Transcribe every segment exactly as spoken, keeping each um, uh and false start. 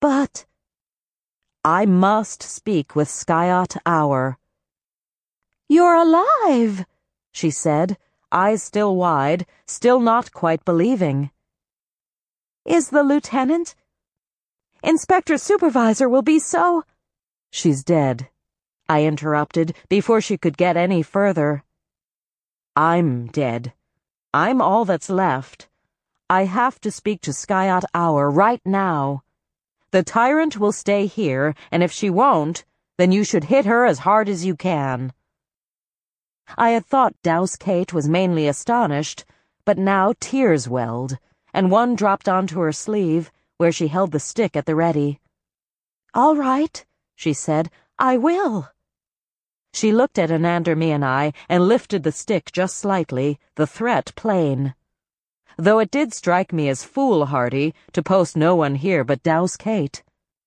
But I must speak with Skyot Hour. You're alive, she said, eyes still wide, still not quite believing. Is the lieutenant? Inspector Supervisor will be so... She's dead, I interrupted before she could get any further. I'm dead. I'm all that's left. I have to speak to Skyot Hour right now. The tyrant will stay here, and if she won't, then you should hit her as hard as you can. I had thought Douse Kate was mainly astonished, but now tears welled, and one dropped onto her sleeve, where she held the stick at the ready. All right, she said, I will. She looked at Anander me and I, and lifted the stick just slightly, the threat plain. Though it did strike me as foolhardy to post no one here but Douse Kate.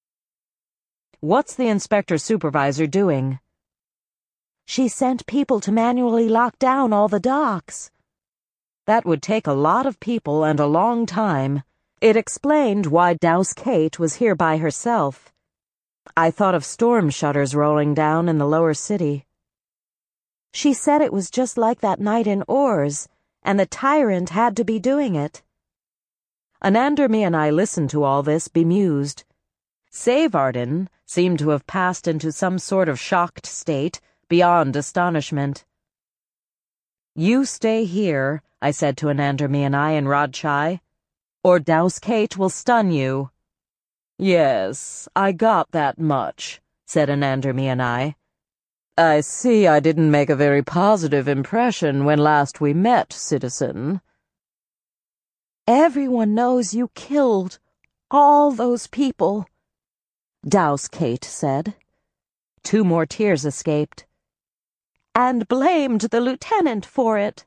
What's the Inspector Supervisor doing? She sent people to manually lock down all the docks. That would take a lot of people and a long time. It explained why Douse Kate was here by herself. I thought of storm shutters rolling down in the lower city. She said it was just like that night in Oars, and the tyrant had to be doing it. Anander me and I listened to all this bemused. Savardin seemed to have passed into some sort of shocked state, beyond astonishment. You stay here, I said to Anander me and I and Rodchai, or Douse Kate will stun you. Yes, I got that much, said Anander me and I. I see I didn't make a very positive impression when last we met, citizen. Everyone knows you killed all those people, Douse Kate said. Two more tears escaped. And blamed the lieutenant for it.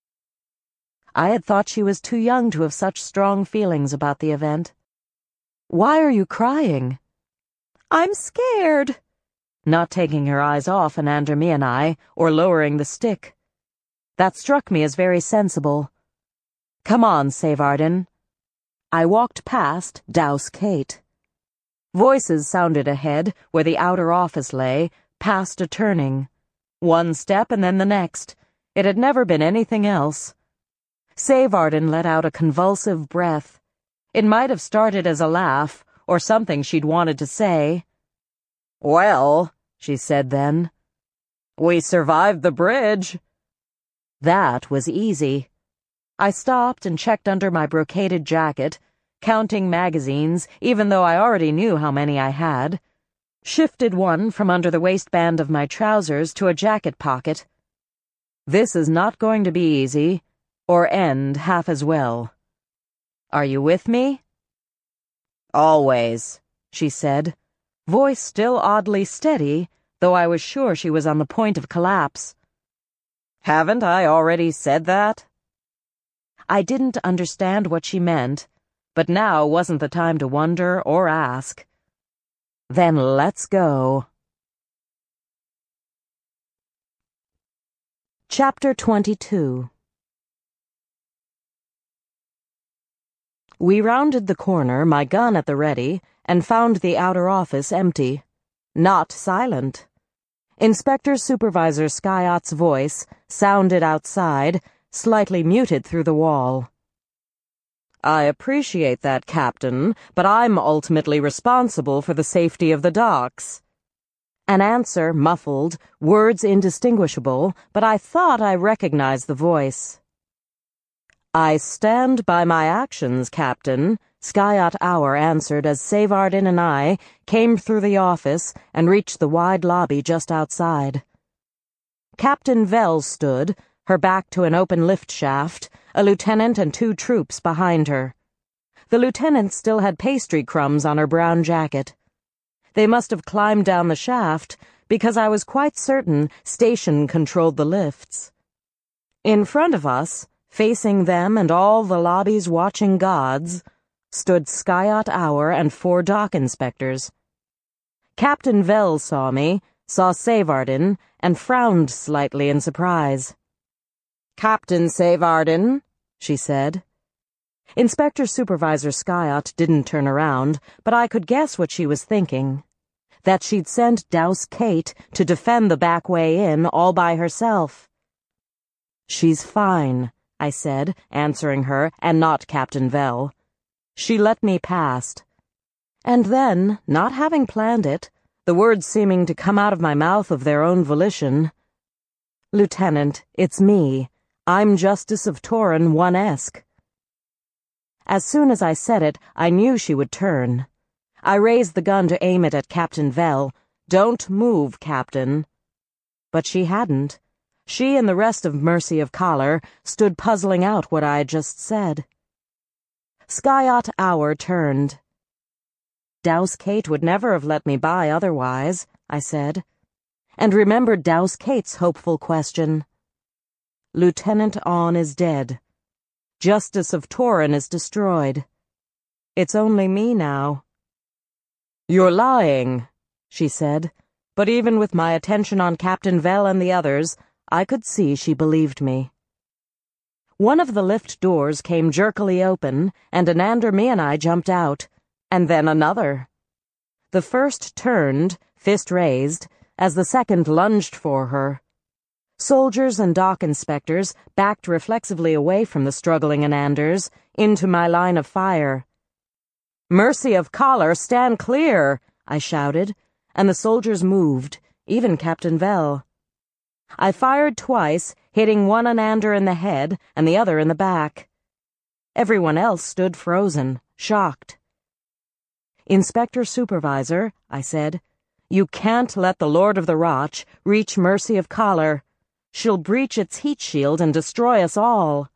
I had thought she was too young to have such strong feelings about the event. Why are you crying? I'm scared. Not taking her eyes off Anander me and I, or lowering the stick. That struck me as very sensible. Come on, Savardin. I walked past Douse Kate. Voices sounded ahead, where the outer office lay, past a turning. One step and then the next. It had never been anything else. Savardin let out a convulsive breath. It might have started as a laugh, or something she'd wanted to say. Well, she said then, we survived the bridge. That was easy. I stopped and checked under my brocaded jacket, counting magazines, even though I already knew how many I had, shifted one from under the waistband of my trousers to a jacket pocket. This is not going to be easy, or end half as well. Are you with me? Always, she said, voice still oddly steady, though I was sure she was on the point of collapse. Haven't I already said that? I didn't understand what she meant, but now wasn't the time to wonder or ask. Then let's go. Chapter twenty-two. We rounded the corner, my gun at the ready, and found the outer office empty. Not silent. Inspector Supervisor Skyot's voice sounded outside, slightly muted through the wall. I appreciate that, Captain, but I'm ultimately responsible for the safety of the docks. An answer muffled, words indistinguishable, but I thought I recognized the voice. I stand by my actions, Captain, Skyot Hour answered as Savardin and I came through the office and reached the wide lobby just outside. Captain Vell stood, her back to an open lift shaft, a lieutenant and two troops behind her. The lieutenant still had pastry crumbs on her brown jacket. They must have climbed down the shaft, because I was quite certain Station controlled the lifts. In front of us, facing them and all the lobby's watching gods, stood Skyot Hour and four dock inspectors. Captain Vell saw me, saw Savardin, and frowned slightly in surprise. Captain Savardin, she said. Inspector Supervisor Skyott didn't turn around, but I could guess what she was thinking. That she'd sent Douse Kate to defend the back way in all by herself. "She's fine," I said, answering her, and not Captain Vell. She let me past. And then, not having planned it, the words seeming to come out of my mouth of their own volition, "Lieutenant, it's me. I'm Justice of Torin one Esk." As soon as I said it, I knew she would turn. I raised the gun to aim it at Captain Vell. "Don't move, Captain." But she hadn't. She and the rest of Mercy of Collar stood puzzling out what I had just said. Skyott Hour turned. "Douse Kate would never have let me by otherwise," I said, and remembered Douse Kate's hopeful question. "Lieutenant Awn is dead. Justice of Torin is destroyed. It's only me now." "You're lying," she said, but even with my attention on Captain Vell and the others, I could see she believed me. One of the lift doors came jerkily open, and Anander Me and I jumped out, and then another. The first turned, fist raised, as the second lunged for her. Soldiers and dock inspectors backed reflexively away from the struggling Ananders, into my line of fire. "Mercy of Collar, stand clear!" I shouted, and the soldiers moved, even Captain Vell. I fired twice, hitting one Anander in the head and the other in the back. Everyone else stood frozen, shocked. "Inspector Supervisor," I said, "you can't let the Lord of the Roch reach Mercy of Collar. She'll breach its heat shield and destroy us all."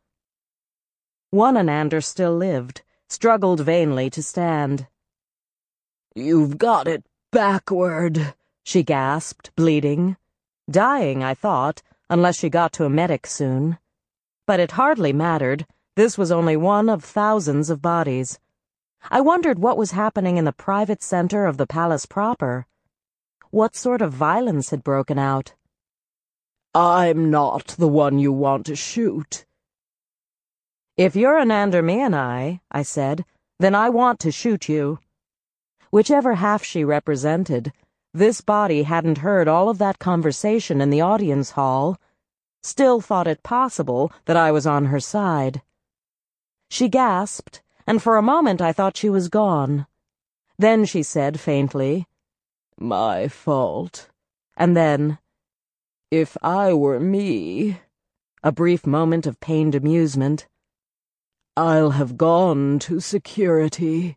One Anander still lived, struggled vainly to stand. "You've got it backward," she gasped, bleeding. Dying, I thought, unless she got to a medic soon. But it hardly mattered. This was only one of thousands of bodies. I wondered what was happening in the private center of the palace proper. What sort of violence had broken out? "I'm not the one you want to shoot." "If you're Anander Me and I," I said, "then I want to shoot you." Whichever half she represented, this body hadn't heard all of that conversation in the audience hall, still thought it possible that I was on her side. She gasped, and for a moment I thought she was gone. Then she said faintly, "My fault," and then, "If I were me," a brief moment of pained amusement, "I'll have gone to security."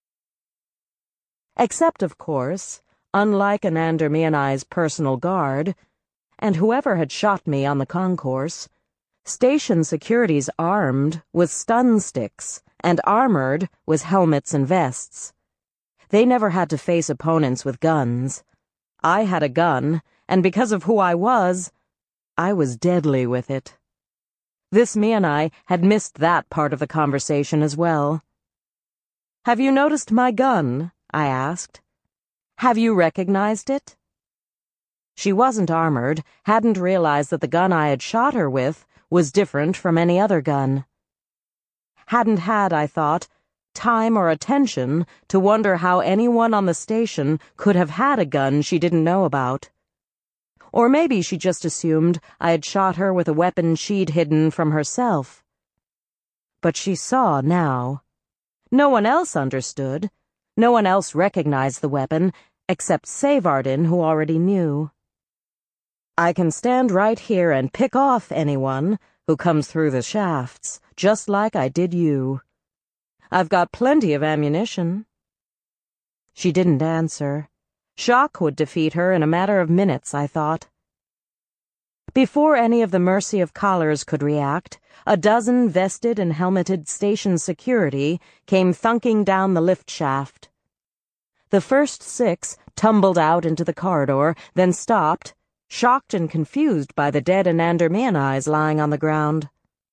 Except, of course, unlike Anander Me and I's personal guard, and whoever had shot me on the concourse, station security's armed with stun sticks and armored with helmets and vests. They never had to face opponents with guns. I had a gun, and because of who I was, I was deadly with it. This Me and I had missed that part of the conversation as well. "Have you noticed my gun?" I asked. "Have you recognized it?" She wasn't armored, hadn't realized that the gun I had shot her with was different from any other gun. Hadn't had, I thought, time or attention to wonder how anyone on the station could have had a gun she didn't know about. Or maybe she just assumed I had shot her with a weapon she'd hidden from herself. But she saw now. No one else understood. No one else recognized the weapon, except Savardin, who already knew. I can stand right here and pick off anyone who comes through the shafts, just like I did you. I've got plenty of ammunition. She didn't answer. Shock would defeat her in a matter of minutes, I thought. Before any of the Mercy of Collars could react, a dozen vested and helmeted station security came thunking down the lift shaft. The first six tumbled out into the corridor, then stopped, shocked and confused by the dead Anander Me and I's lying on the ground.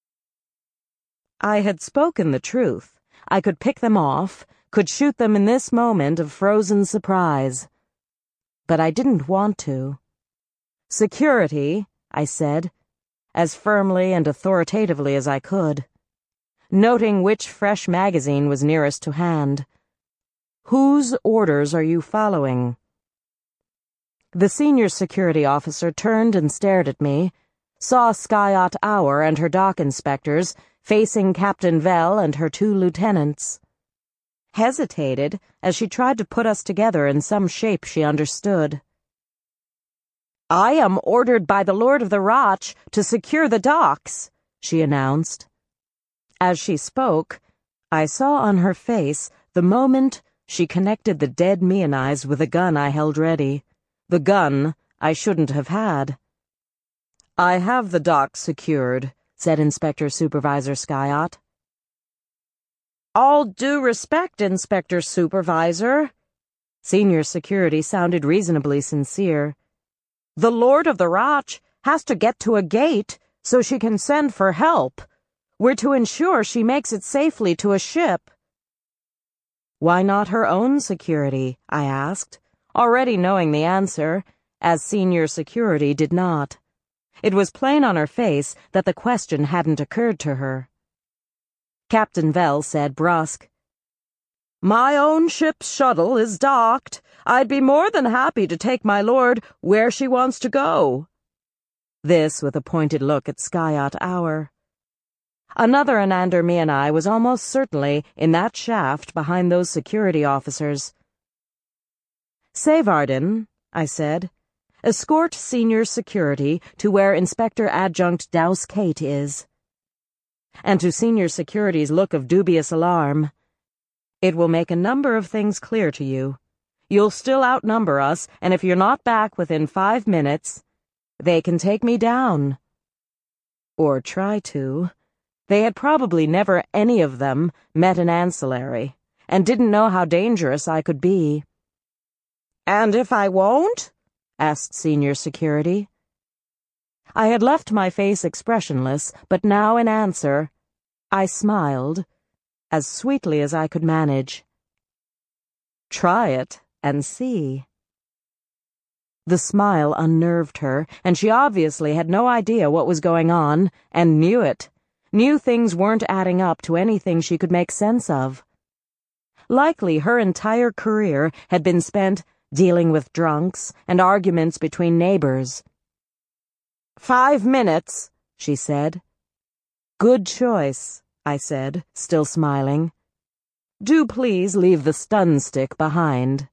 I had spoken the truth. I could pick them off, could shoot them in this moment of frozen surprise. But I didn't want to. "Security," I said, as firmly and authoritatively as I could. noting which fresh magazine was nearest to hand. "Whose orders are you following?" The senior security officer turned and stared at me, saw Skyot Hour and her dock inspectors facing Captain Vell and her two lieutenants, hesitated as she tried to put us together in some shape she understood. "I am ordered by the Lord of the Roch to secure the docks," she announced. As she spoke, I saw on her face the moment she connected the dead Meonize with the gun I held ready, the gun I shouldn't have had. "I have the docks secured," said Inspector Supervisor Skyot. "All due respect, Inspector Supervisor." Senior Security sounded reasonably sincere. "The Lord of the Roch has to get to a gate so she can send for help. We're to ensure she makes it safely to a ship." "Why not her own security?" I asked, already knowing the answer, as Senior Security did not. It was plain on her face that the question hadn't occurred to her. Captain Vell said brusque, "My own ship's shuttle is docked. I'd be more than happy to take my lord where she wants to go." This with a pointed look at Skyot Hour. Another Anander Meoni was almost certainly in that shaft behind those security officers. "Savardin," I said, "escort senior security to where Inspector Adjunct Douse Kate is." And to senior security's look of dubious alarm, "It will make a number of things clear to you. You'll still outnumber us, and if you're not back within five minutes, they can take me down." Or try to. They had probably never any of them met an ancillary, and didn't know how dangerous I could be. "And if I won't?" asked Senior Security. I had left my face expressionless, but now in answer, I smiled, as sweetly as I could manage. "Try it and see." The smile unnerved her, and she obviously had no idea what was going on, and knew it. Knew things weren't adding up to anything she could make sense of. Likely her entire career had been spent dealing with drunks and arguments between neighbors. "Five minutes," she said. "Good choice," I said, still smiling. "Do please leave the stun stick behind."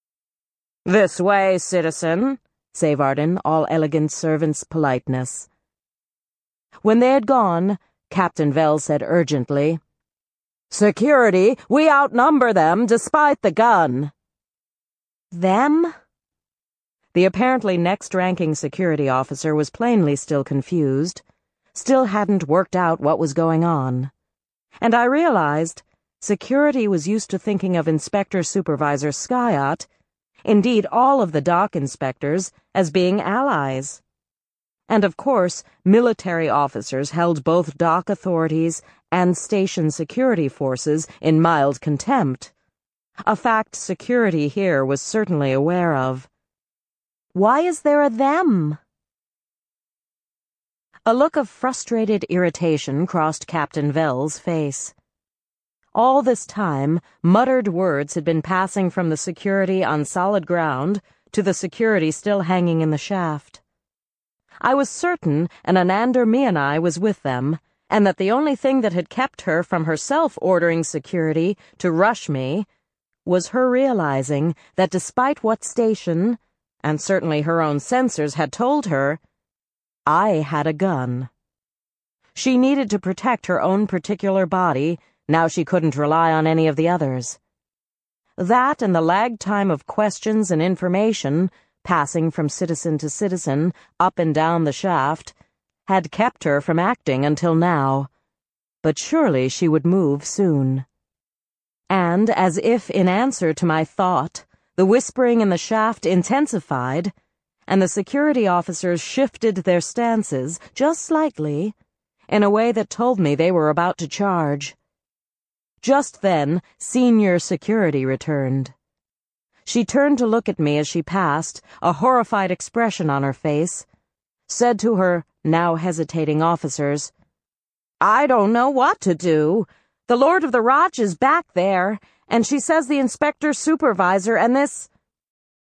"This way, citizen," Savardin, all elegant servant's politeness. When they had gone, Captain Vell said urgently, "Security, we outnumber them despite the gun." "Them?" The apparently next-ranking security officer was plainly still confused, still hadn't worked out what was going on. And I realized security was used to thinking of Inspector Supervisor Skyot, indeed all of the dock inspectors, as being allies. And of course, military officers held both dock authorities and station security forces in mild contempt, a fact security here was certainly aware of. Why is there a them? A look of frustrated irritation crossed Captain Vell's face. All this time, muttered words had been passing from the security on solid ground to the security still hanging in the shaft. I was certain an Anander Meoni was with them, and that the only thing that had kept her from herself ordering security to rush me was her realizing that despite what station, and certainly her own censors had told her, I had a gun. She needed to protect her own particular body, now she couldn't rely on any of the others. That and the lag time of questions and information, passing from citizen to citizen, up and down the shaft, had kept her from acting until now. But surely she would move soon. And, as if in answer to my thought, the whispering in the shaft intensified, and the security officers shifted their stances, just slightly, in a way that told me they were about to charge. Just then, senior security returned. She turned to look at me as she passed, a horrified expression on her face, said to her now hesitating officers, I don't know what to do. The Lord of the Roch is back there, and she says the inspector supervisor and this